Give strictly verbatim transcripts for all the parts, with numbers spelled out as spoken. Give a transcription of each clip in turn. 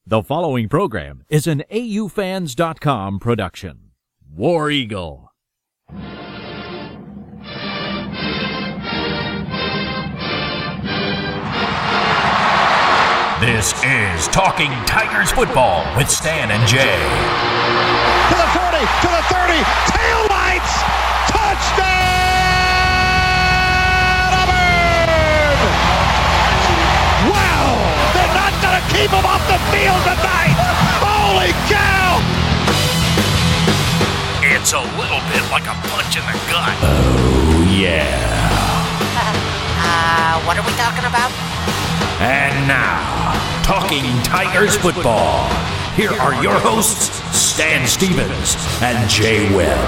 The following program is an A U fans dot com production. War Eagle. This is Talking Tigers Football with Stan and Jay. To the forty, to the thirty, tail lights, touchdown, Auburn! Wow, they're not going to keep him off the field tonight. Holy cow! It's a little bit like a punch in the gut. Oh, yeah. Uh, what are we talking about? And now, Talking Tigers Football. Here are your hosts, Stan Stevens and Jay Webb.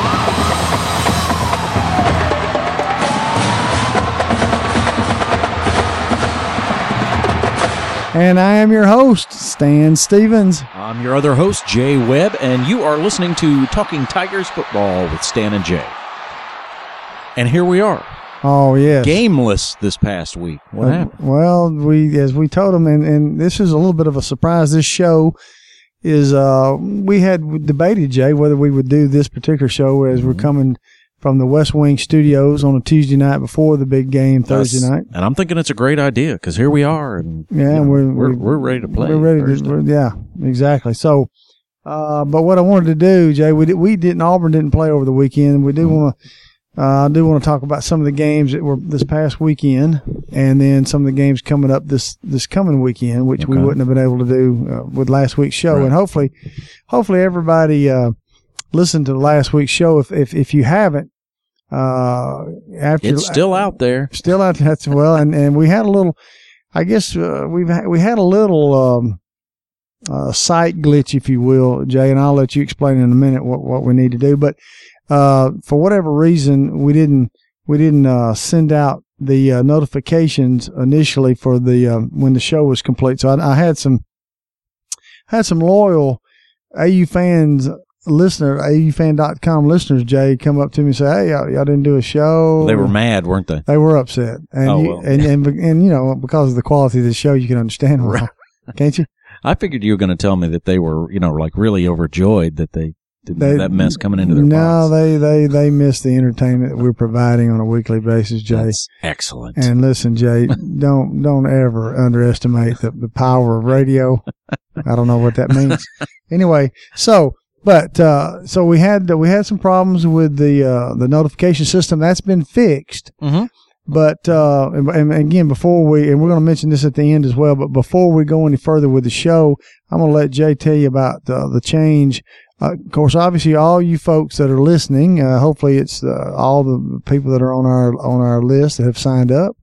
And I am your host, Stan Stevens. I'm your other host, Jay Webb, and you are listening to Talking Tigers Football with Stan and Jay. And here we are. Oh, yes. Gameless this past week. What uh, happened? Well, we as we told them, and, and this is a little bit of a surprise. This show is, uh, we had debated, Jay, whether we would do this particular show as mm-hmm. we're coming from the West Wing Studios on a Tuesday night before the big game Thursday That's, night. And I'm thinking it's a great idea because here we are. And, yeah, you know, we're, we're, we're ready to play. We're ready to, we're, yeah, exactly. So, uh, but what I wanted to do, Jay, we, did, we didn't, Auburn didn't play over the weekend. We do mm-hmm. want to. Uh, I do want to talk about some of the games that were this past weekend, and then some of the games coming up this, this coming weekend, which okay. we wouldn't have been able to do uh, with last week's show. Right. And hopefully, hopefully everybody uh, listened to last week's show. If if, if you haven't, uh, after it's still out there, still out there as well. And, and we had a little, I guess uh, we've ha- we had a little um, uh, site glitch, if you will, Jay. And I'll let you explain in a minute what, what we need to do, but. Uh, for whatever reason, we didn't we didn't uh, send out the uh, notifications initially for the uh, when the show was complete. So I, I had some had some loyal A U fans listener, A U fan dot com listeners, Jay, come up to me and say, "Hey, y'all, y'all didn't do a show." They were mad, weren't they? They were upset, and oh, you, well. and, and and you know, because of the quality of the show, you can understand why, can't you? I figured you were going to tell me that they were, you know, like really overjoyed that they. Didn't they, have that mess coming into their no, box. they, they, they miss the entertainment that we're providing on a weekly basis, Jay. That's excellent. And listen, Jay, don't don't ever underestimate the, the power of radio. I don't know what that means. Anyway, so but uh, so we had we had some problems with the uh, the notification system. That's been fixed. Mm-hmm. But uh, and, and again, before we and we're going to mention this at the end as well. But before we go any further with the show, I'm going to let Jay tell you about uh, the change. Uh, of course, obviously, all you folks that are listening, uh, hopefully it's uh, all the people that are on our on our list that have signed up.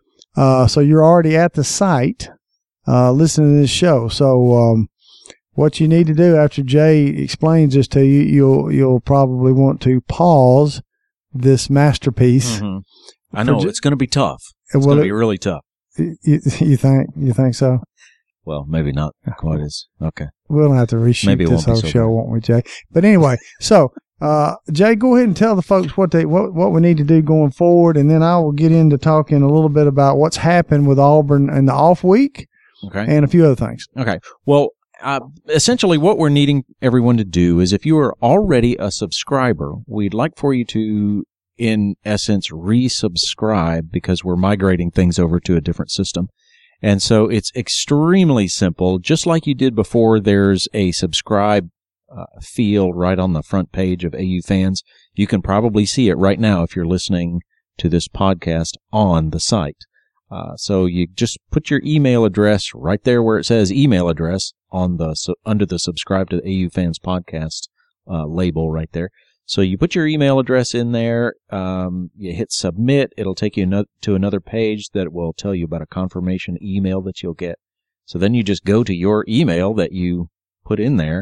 Uh, so you're already at the site uh, listening to this show. So um, what you need to do after Jay explains this to you, you'll you'll probably want to pause this masterpiece. Mm-hmm. I know J- it's going to be tough. It's well, going to be really tough. You, you think you think so? Well, maybe not quite as okay. We'll have to reshoot maybe this whole so show, bad. won't we, Jay? But anyway, so uh, Jay, go ahead and tell the folks what they what, what we need to do going forward, and then I will get into talking a little bit about what's happened with Auburn in the off week, okay, and a few other things. Okay. Well, uh, essentially, what we're needing everyone to do is, if you are already a subscriber, we'd like for you to, in essence, resubscribe because we're migrating things over to a different system. And so it's extremely simple. Just like you did before, there's a subscribe uh, field right on the front page of A U Fans. You can probably see it right now if you're listening to this podcast on the site. Uh, so you just put your email address right there where it says email address on the so under the subscribe to the A U Fans podcast uh, label right there. So you put your email address in there, um, you hit submit, it'll take you no- to another page that will tell you about a confirmation email that you'll get. So then you just go to your email that you put in there,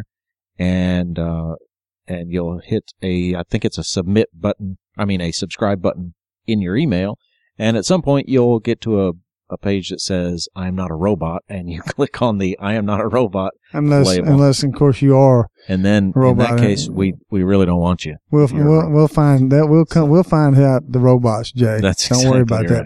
and uh, and you'll hit a, I think it's a submit button, I mean a subscribe button in your email, and at some point you'll get to a, a page that says, I am not a robot, and you click on the I am not a robot unless, label. Unless, of course, you are. And then robot. In that case, we, we really don't want you. We'll we'll, we'll find that we'll come we'll find out the robots, Jay. That's don't exactly worry about right. that, buddy.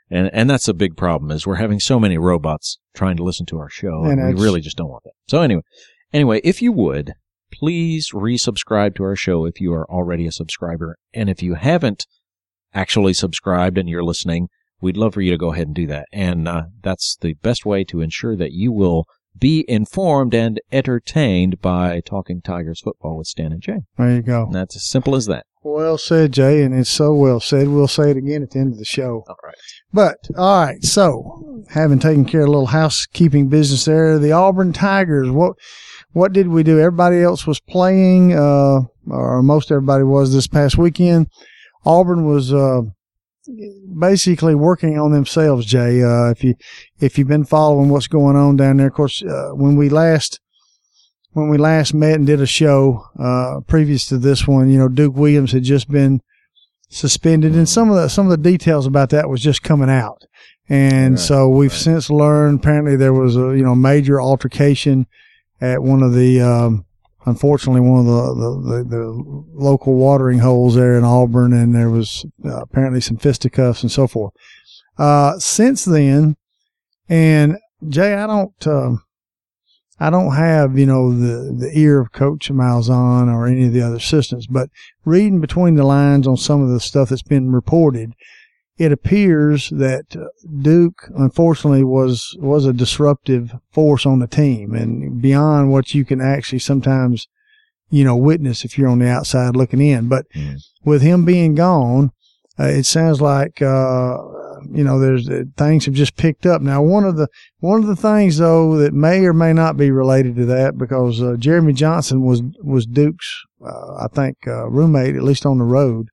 And and that's a big problem is we're having so many robots trying to listen to our show, and, and we really just don't want that. So anyway, anyway, if you would, please resubscribe to our show if you are already a subscriber. And if you haven't actually subscribed and you're listening, we'd love for you to go ahead and do that. And uh, that's the best way to ensure that you will be informed and entertained by Talking Tigers football with Stan and Jay. There you go. And that's as simple as that. Well said, Jay, and it's so well said. We'll say it again at the end of the show. All right. But, all right, so having taken care of a little housekeeping business there, the Auburn Tigers, what what did we do? Everybody else was playing, uh, or most everybody was this past weekend. Auburn was uh, basically working on themselves, Jay. Uh, if you if you've been following what's going on down there, of course, uh, when we last when we last met and did a show uh, previous to this one, you know, Duke Williams had just been suspended, and some of the some of the details about that was just coming out. And right, so we've right. since learned apparently there was a you know major altercation at one of the um, unfortunately one of the, the, the, the local watering holes there in Auburn, and there was uh, apparently some fisticuffs and so forth. Uh, since then, and Jay, I don't uh, I don't have, you know, the, the ear of Coach Malzahn or any of the other assistants, but reading between the lines on some of the stuff that's been reported, it appears that Duke, unfortunately, was was a disruptive force on the team and beyond what you can actually sometimes, you know, witness if you're on the outside looking in. But mm. with him being gone, uh, it sounds like, uh, you know, there's uh, things have just picked up. Now, one of the one of the things though that may or may not be related to that, because uh, Jeremy Johnson was was Duke's, uh, I think, uh, roommate, at least on the road.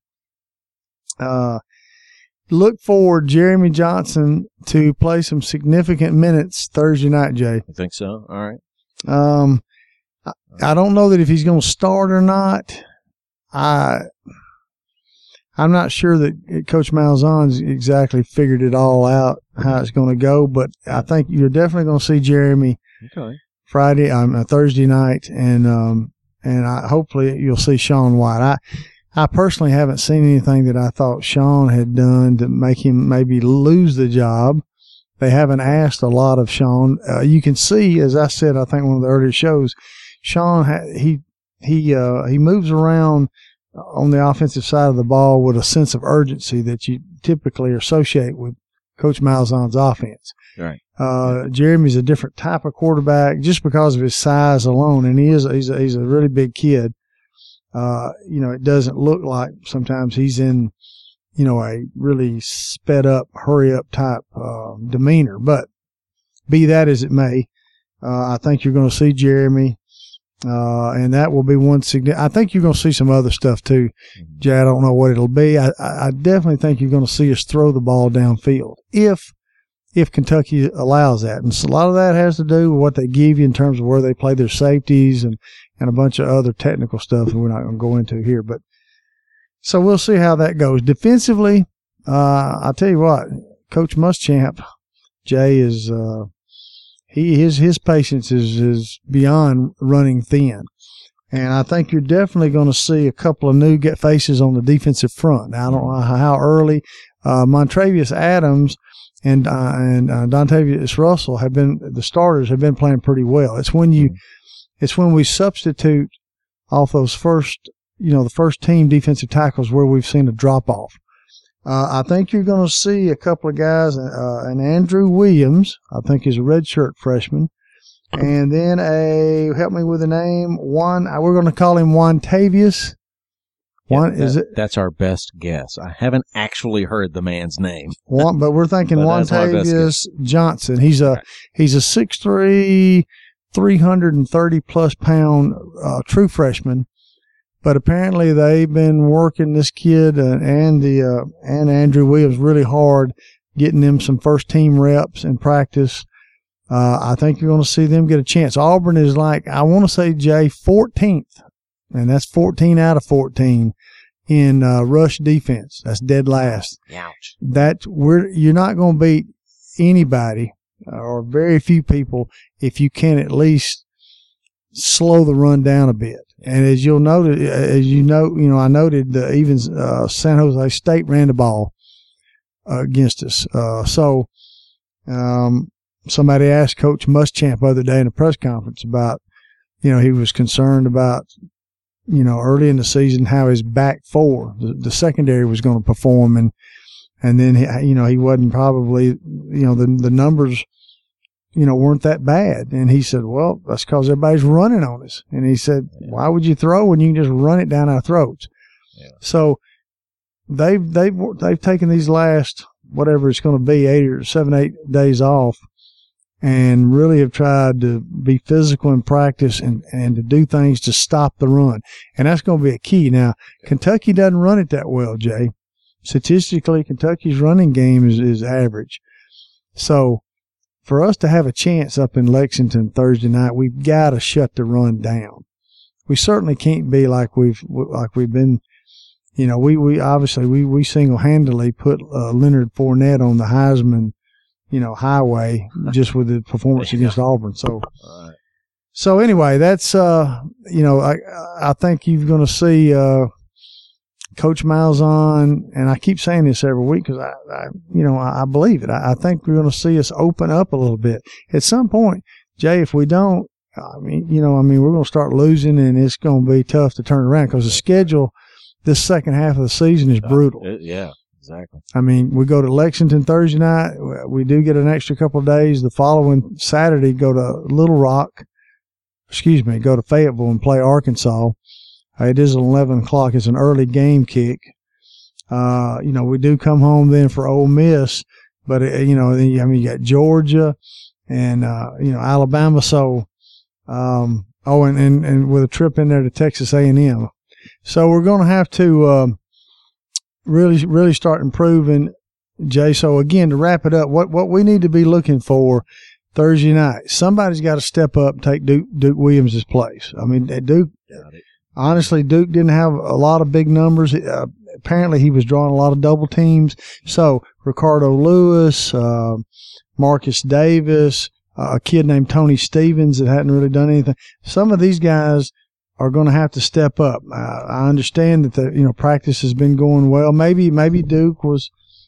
Uh, look forward, Jeremy Johnson, to play some significant minutes Thursday night, Jay. You think so? All right. Um, I, I don't know that if he's going to start or not. I. I'm not sure that Coach Malzahn's exactly figured it all out, how it's going to go, but I think you're definitely going to see Jeremy okay. Friday, um, uh, Thursday night, and um, and I, hopefully you'll see Sean White. I I personally haven't seen anything that I thought Sean had done to make him maybe lose the job. They haven't asked a lot of Sean. Uh, you can see, as I said, I think one of the earlier shows, Sean ha- he he uh, he moves around on the offensive side of the ball with a sense of urgency that you typically associate with Coach Malzahn's offense. Right. Uh, Jeremy's a different type of quarterback just because of his size alone, and he is he's a, he's a really big kid. Uh, you know, it doesn't look like sometimes he's in, you know, a really sped up, hurry up type uh, demeanor. But be that as it may, uh, I think you're going to see Jeremy. Uh, and that will be one significant. I think you're going to see some other stuff too, Jay. I don't know what it'll be. I, I definitely think you're going to see us throw the ball downfield if if Kentucky allows that. And so a lot of that has to do with what they give you in terms of where they play their safeties and, and a bunch of other technical stuff that we're not going to go into here. But so we'll see how that goes. Defensively, uh, I'll tell you what, Coach Muschamp, Jay, is uh, He his his patience is, is beyond running thin, and I think you're definitely going to see a couple of new get faces on the defensive front. Now, I don't know how early. Uh, Montravius Adams and uh, and uh, Dontavius Russell have been the starters have been playing pretty well. It's when you it's when we substitute off those first you know the first team defensive tackles where we've seen a drop off. Uh, I think you're going to see a couple of guys, uh, and Andrew Williams, I think is a redshirt freshman, and then a, help me with the name, Juan, we're going to call him Juantavius. Juan, yeah, that, is it? That's our best guess. I haven't actually heard the man's name. Juan, but we're thinking Juantavius Johnson. He's a, right. he's a six three, three hundred thirty plus pound, uh, true freshman. But apparently they've been working this kid uh, and the uh, and Andrew Williams really hard, getting them some first team reps in practice. Uh, I think you're going to see them get a chance. Auburn is like, I want to say, Jay, fourteenth, and that's fourteen out of fourteen in uh, rush defense. That's dead last. Ouch. That we're you're not going to beat anybody uh, or very few people if you can at least slow the run down a bit. And as you'll note, as you know, you know, I noted uh, even uh, San Jose State ran the ball uh, against us. Uh, so, um, somebody asked Coach Muschamp the other day in a press conference about, you know, he was concerned about, you know, early in the season how his back four, the, the secondary was going to perform, and and then he, you know, he wasn't probably, you know, the the numbers, you know, weren't that bad. And he said, well, that's because everybody's running on us. And he said, yeah. why would you throw when you can just run it down our throats? Yeah. So they've they've they've taken these last whatever it's going to be, eight or seven, eight days off, and really have tried to be physical in practice and, and to do things to stop the run. And that's going to be a key. Now, Kentucky doesn't run it that well, Jay. Statistically, Kentucky's running game is, is average. So for us to have a chance up in Lexington Thursday night, we've got to shut the run down. We certainly can't be like we've like we've been. You know, we, we obviously we, we single-handedly put uh, Leonard Fournette on the Heisman, you know, highway just with the performance yeah. against Auburn. So, right. so anyway, that's uh, you know, I I think you're going to see uh, Coach Malzahn, and I keep saying this every week because I, I, you know, I, I believe it. I, I think we're going to see us open up a little bit at some point, Jay. If we don't, I mean, you know, I mean, we're going to start losing, and it's going to be tough to turn around because the schedule this second half of the season is brutal. Uh, yeah, exactly. I mean, we go to Lexington Thursday night. We do get an extra couple of days. The following Saturday, go to Little Rock. Excuse me, go to Fayetteville and play Arkansas. Uh, it is eleven o'clock. It's an early game kick. Uh, you know, we do come home then for Ole Miss, but, uh, you know, I mean, you got Georgia and, uh, you know, Alabama. So, um, oh, and, and, and with a trip in there to Texas A and M. So we're going to have to um, really, really start improving, Jay. So, again, to wrap it up, what, what we need to be looking for Thursday night, somebody's got to step up and take Duke, Duke Williams' place. I mean, Duke – honestly, Duke didn't have a lot of big numbers. Uh, apparently, he was drawing a lot of double teams. So, Ricardo Lewis, uh, Marcus Davis, uh, a kid named Tony Stevens that hadn't really done anything. Some of these guys are going to have to step up. Uh, I understand that the you know practice has been going well. Maybe maybe Duke was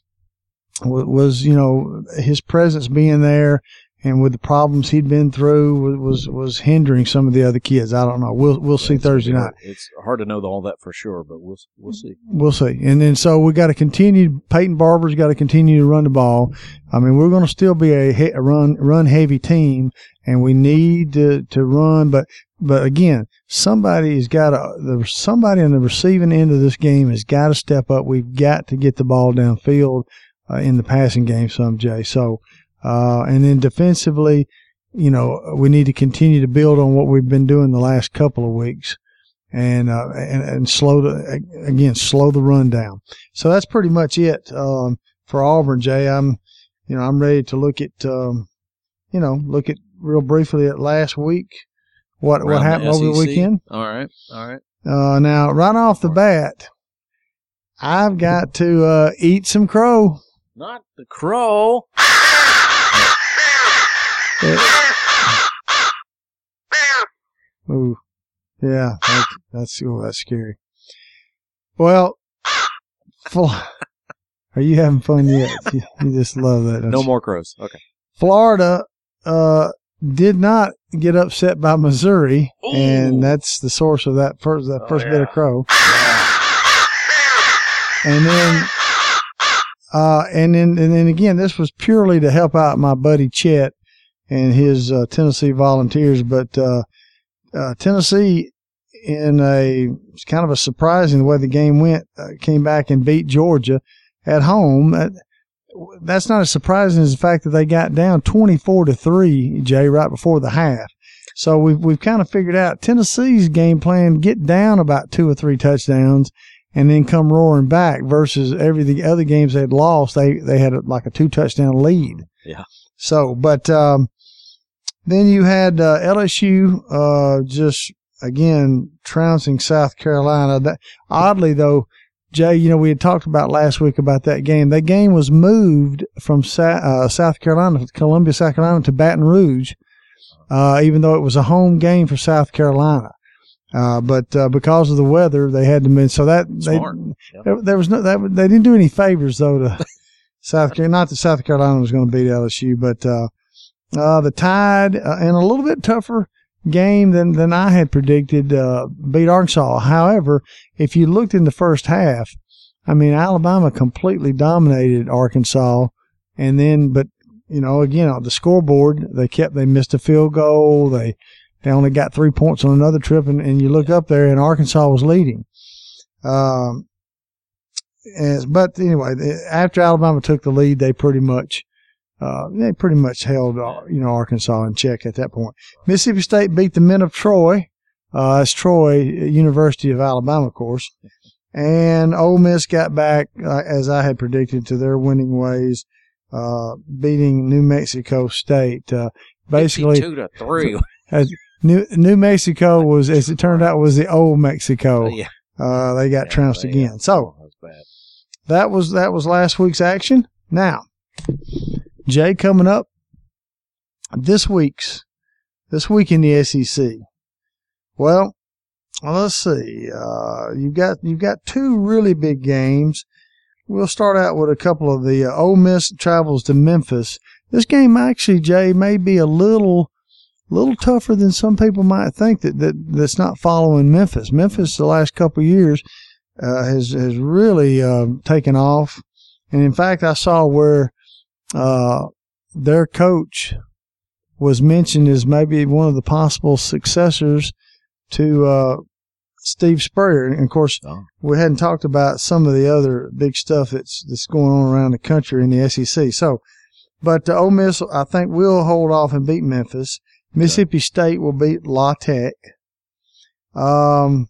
was, was you know his presence being there, and with the problems he'd been through was was hindering some of the other kids. I don't know. We'll we'll see Thursday night. It's hard to know all that for sure, but we'll we'll see. We'll see. And then so we got to continue. Peyton Barber's got to continue to run the ball. I mean, we're going to still be a, a run run heavy team, and we need to to run. But but again, somebody's got to. Somebody on the receiving end of this game has got to step up. We've got to get the ball downfield uh, in the passing game, some Jay. So. Uh, and then defensively, you know, we need to continue to build on what we've been doing the last couple of weeks, and uh, and, and slow the again slow the run down. So that's pretty much it um, for Auburn, Jay. I'm, you know, I'm ready to look at, um, you know, look at real briefly at last week, what Around what happened over the weekend. All right, all right. Uh, now, right off the bat, I've got to uh, eat some crow. Not the crow. It, ooh, yeah, that's that's, oh, that's scary. Well, are you having fun yet? You, you just love that. No you? more crows. Okay. Florida uh, did not get upset by Missouri, Ooh. and that's the source of that first that first oh, yeah. bit of crow. Yeah. And then, uh, and then, and then again, this was purely to help out my buddy Chet and his uh, Tennessee Volunteers, but uh, uh, Tennessee, in a kind of a surprising the way the game went, uh, came back and beat Georgia at home. That, that's not as surprising as the fact that they got down twenty-four to three, Jay, right before the half. So we've we've kind of figured out Tennessee's game plan: get down about two or three touchdowns and then come roaring back. Versus every the other games they'd lost, they they had a, like a two touchdown lead. Yeah. So, but. Um, Then you had uh, L S U uh, just, again, trouncing South Carolina. That, oddly, though, Jay, you know, we had talked about last week about that game. That game was moved from Sa- uh, South Carolina, Columbia, South Carolina, to Baton Rouge, uh, even though it was a home game for South Carolina. Uh, but uh, because of the weather, they had to move. So that they, Smart. Yep. there, there was no that they didn't do any favors though to South Carolina, not that South Carolina was going to beat L S U, but uh, uh, the Tide, uh, in a little bit tougher game than, than I had predicted, uh, beat Arkansas. However, if you looked in the first half, I mean, Alabama completely dominated Arkansas. And then, but, you know, again, on the scoreboard, they kept, they missed a field goal. They, they only got three points on another trip. And, and you look up there and Arkansas was leading. Um, and, but anyway, after Alabama took the lead, they pretty much, Uh, they pretty much held, uh, you know, Arkansas in check at that point. Mississippi State beat the men of Troy. Uh, it's Troy, University of Alabama, of course. And Ole Miss got back, uh, as I had predicted, to their winning ways, uh, beating New Mexico State. Uh, basically, two to three. As New New Mexico was, as it turned out, was the old Mexico. Yeah. Uh, they got Yeah, trounced they, again. uh, So that was bad. that was that was last week's action. Now, Jay, coming up this week's, this week in the S E C. Well, let's see. Uh, you've got, you've got two really big games. We'll start out with a couple of the, uh, Ole Miss travels to Memphis. This game actually, Jay, may be a little, little tougher than some people might think that, that that's not following Memphis. Memphis the last couple of years, uh, has, has really, uh, taken off. And in fact, I saw where, Uh, their coach was mentioned as maybe one of the possible successors to uh, Steve Spurrier. And, of course, oh. we hadn't talked about some of the other big stuff that's that's going on around the country in the S E C. So, but uh, Ole Miss, I think, will hold off and beat Memphis. Mississippi yeah. State will beat La Tech. Um,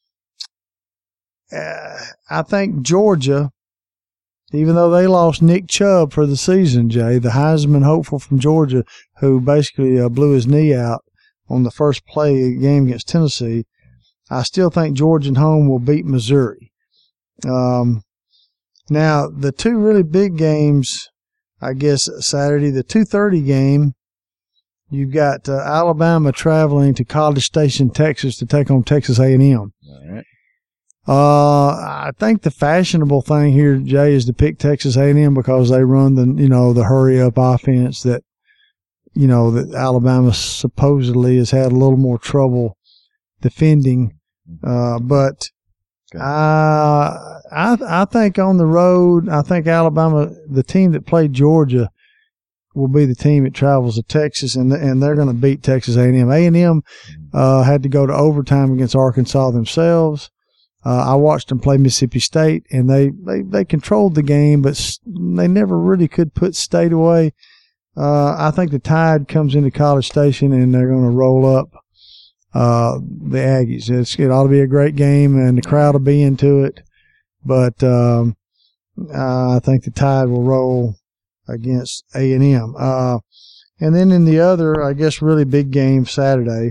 uh, I think Georgia, even though they lost Nick Chubb for the season, Jay, the Heisman hopeful from Georgia, who basically uh, blew his knee out on the first play game against Tennessee, I still think Georgia at home will beat Missouri. Um, now, the two really big games, I guess, Saturday, the two thirty game, you've got uh, Alabama traveling to College Station, Texas to take on Texas A and M. All right. Uh, I think the fashionable thing here, Jay, is to pick Texas A and M because they run the, you know, the hurry up offense that, you know, that Alabama supposedly has had a little more trouble defending. Uh, but okay. I, I, I think on the road, I think Alabama, the team that played Georgia, will be the team that travels to Texas, and and they're going to beat Texas A and M. A and M uh, had to go to overtime against Arkansas themselves. Uh, I watched them play Mississippi State, and they, they, they controlled the game, but they never really could put State away. Uh, I think the Tide comes into College Station, and they're going to roll up uh, the Aggies. It's, it ought to be a great game, and the crowd will be into it. But um, uh, I think the Tide will roll against A and M. Uh, and then in the other, I guess, really big game Saturday.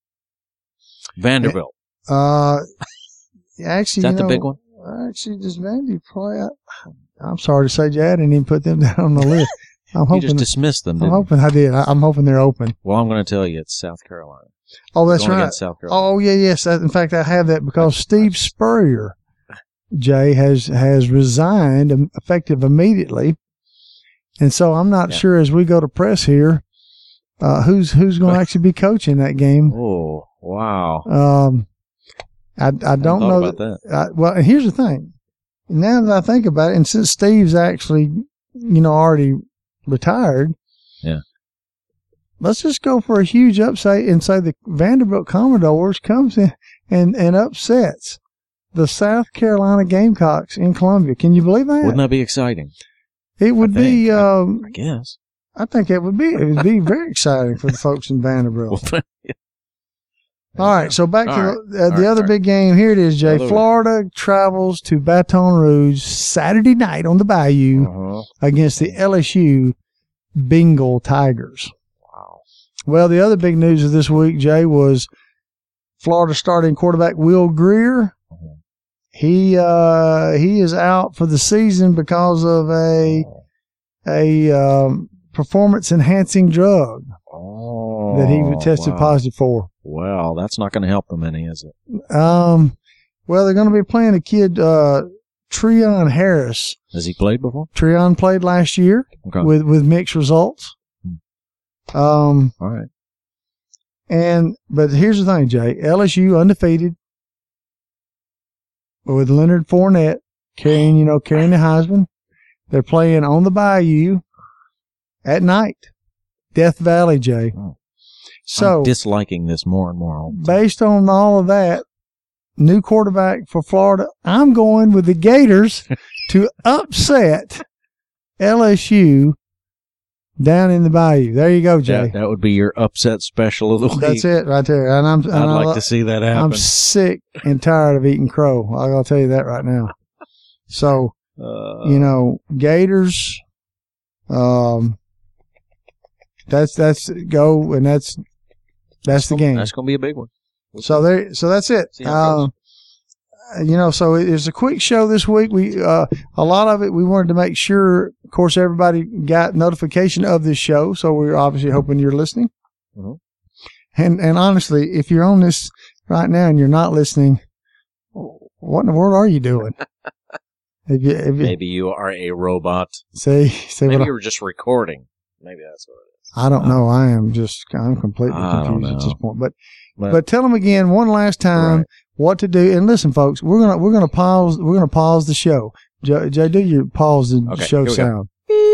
Vanderbilt. Uh Actually, Is that you know, the big one? Actually, does Vandy play? I, I'm sorry to say, Jay, I didn't even put them down on the list. I'm You hoping. just dismissed them, I'm didn't you? hoping I did. I, I'm hoping they're open. Well, I'm going to tell you it's South Carolina. Oh, that's Going right. against South Carolina. Oh, yeah, yes. That, in fact, I have that because Steve Spurrier, Jay, has has resigned, um, effective immediately, and so I'm not Yeah. sure as we go to press here, uh, who's who's going to actually be coaching that game. Oh, wow. Um, I, I don't thought know about that. I, well, and here's the thing. Now that I think about it, and since Steve's actually, you know, already retired, yeah, let's just go for a huge upset and say the Vanderbilt Commodores comes in and, and upsets the South Carolina Gamecocks in Columbia. Can you believe that? Wouldn't that be exciting? It would I think. be. I- Um, I guess. I think it would be. It would be very exciting for the folks in Vanderbilt. Well, yeah. All right, so back All to right. the, uh, the All right, other all big game. Here it is, Jay. Other- Florida travels to Baton Rouge Saturday night on the Bayou Uh-huh. against the L S U Bengal Tigers. Wow. Well, the other big news of this week, Jay, was Florida starting quarterback Will Greer. Uh-huh. He uh, he is out for the season because of a a um, performance enhancing drug Oh, that he tested wow. positive for. Well, that's not going to help them any, is it? Um, well, they're going to be playing a kid, uh, Treon Harris. Has he played before? Treon played last year Okay. with, with mixed results. Um, All right. and but here's the thing, Jay. L S U undefeated with Leonard Fournette carrying, you know, carrying the Heisman. They're playing on the Bayou at night, Death Valley, Jay. Oh. So I'm disliking this more and more. All the time. based on all of that, new quarterback for Florida, I'm going with the Gators to upset L S U down in the Bayou. There you go, Jay. That, that would be your upset special of the week. That's it right there. And I'm, and I'd I, like to see that happen. I'm sick and tired of eating crow. I'll tell you that right now. So, uh, you know, Gators, um, that's, that's go, and that's, that's the game. That's going to be a big one. So there, so that's it. See how it Uh, you know, so it was a quick show this week. We, uh, a lot of it, we wanted to make sure, of course, everybody got notification of this show. So we're obviously hoping you're listening. Mhm. And, and honestly, if you're on this right now and you're not listening, what in the world are you doing? If you, if you, Maybe you are a robot. see, see Maybe what I, you were just recording. Maybe that's what it is. I don't know. I am just, I'm completely I don't confused at know. this point, but, But, but tell them again one last time Right. what to do. And listen, folks, we're gonna we're gonna pause we're gonna pause the show. Jay, Jay do your pause the Okay, show here we go. sound.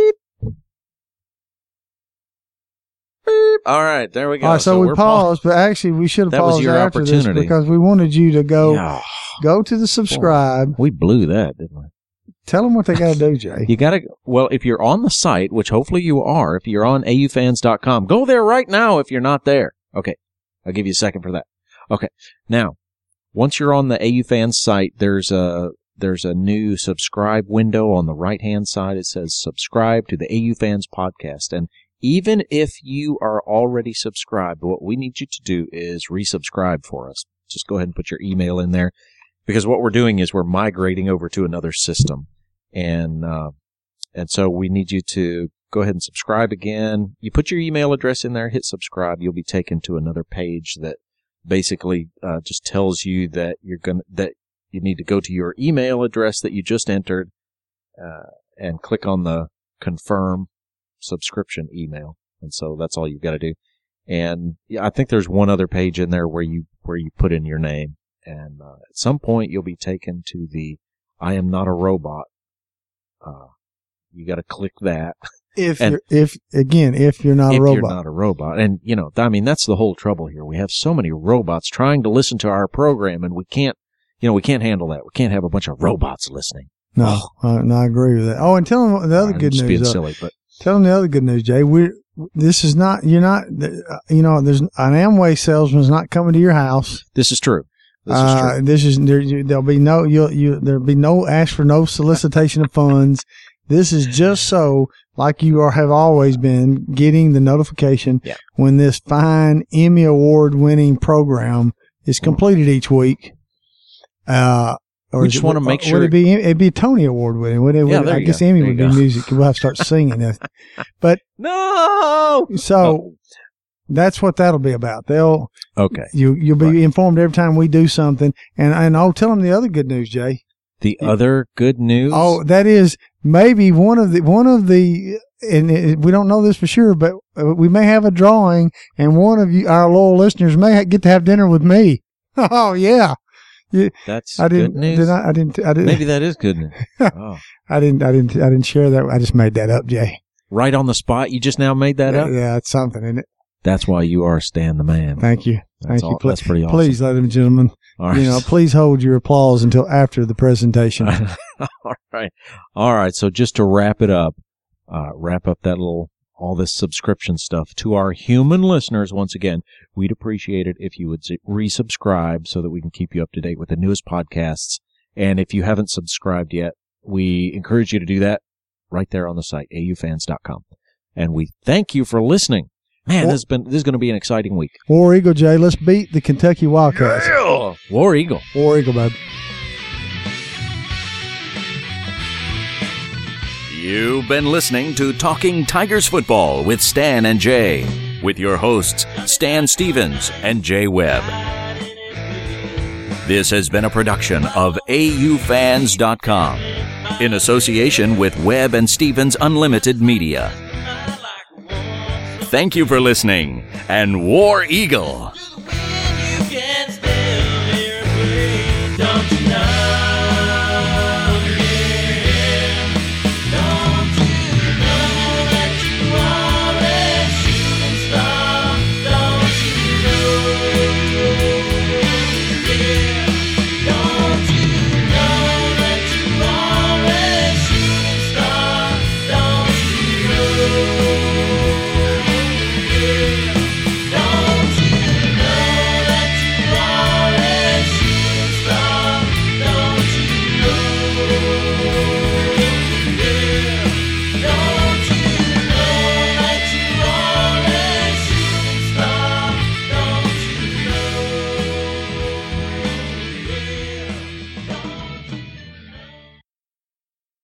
all right, there we go. All right, so, we we're paused, but actually we should have That was paused your after this opportunity. because we wanted you to go Yeah. go to the subscribe. We blew that, didn't we? Tell them what they got to do, Jay. You got to, well, if you're on the site, which hopefully you are, if you're on A U fans dot com, go there right now if you're not there. Okay. I'll give you a second for that. Okay. Now, once you're on the A U Fans site, there's a, there's a new subscribe window on the right-hand side. It says subscribe to the A U Fans podcast. And even if you are already subscribed, what we need you to do is resubscribe for us. Just go ahead and put your email in there, because what we're doing is we're migrating over to another system. And, uh, and so we need you to go ahead and subscribe again. You put your email address in there, hit subscribe. You'll be taken to another page that basically, uh, just tells you that you're gonna, that you need to go to your email address that you just entered, uh, and click on the confirm subscription email. And so that's all you've got to do. And yeah, I think there's one other page in there where you, where you put in your name. And, uh, at some point you'll be taken to the I am not a robot. Uh, you got to click that. If And- you're, if again, if you're not if a robot, you're not a robot. And, you know, I mean, that's the whole trouble here. We have so many robots trying to listen to our program, and we can't, you know, we can't handle that. We can't have a bunch of robots listening. no, I, no, I agree with that. Oh, and tell them the other I'm good just being news. Uh, silly, but tell them the other good news, Jay. We're this is not you're not uh, you know there's an Amway salesman's not coming to your house. this is true. This is Uh, true. this is there. you- There'll be no you you there'll be no ask for no solicitation of funds. This is just so, like you are have always been, getting the notification Yeah. when this fine Emmy Award winning program is completed each week. Uh, or We is just it- wanna make would sure- it be it'd be a Tony Award winning? Would it? Yeah, would- there I you guess go. Emmy There would you be go. music. We'll have to start singing it. But No. so that's what that'll be about. They'll Okay. you you'll be Right. informed every time we do something. And and I'll tell them the other good news, Jay. The other good news. Oh, that is maybe one of the one of the, and it, we don't know this for sure, but uh, we may have a drawing, and one of you, our loyal listeners, may ha- get to have dinner with me. Oh yeah, that's I didn't. good news. Did I, I didn't. I didn't. Maybe that is good news. Oh. I didn't. I didn't. I didn't share that. I just made that up, Jay. Right on the spot. You just now made that yeah, up. yeah, it's something, isn't it? That's why you are Stan the man. Thank you. That's Thank all, you. Pl- That's pretty awesome. Please, ladies and gentlemen, All right. you know, please hold your applause until after the presentation. All right. All right. So just to wrap it up, uh, wrap up that little, all this subscription stuff to our human listeners. Once again, we'd appreciate it if you would s- resubscribe so that we can keep you up to date with the newest podcasts. And if you haven't subscribed yet, we encourage you to do that right there on the site, A U fans dot com. And we thank you for listening. Man, Well- this has been, this is going to be an exciting week. War Eagle, Jay. Let's beat the Kentucky Wildcats. War Eagle. War Eagle, bud. You've been listening to Talking Tigers Football with Stan and Jay, with your hosts, Stan Stevens and Jay Webb. This has been a production of A U fans dot com. in association with Webb and Stevens Unlimited Media. Thank you for listening, and War Eagle!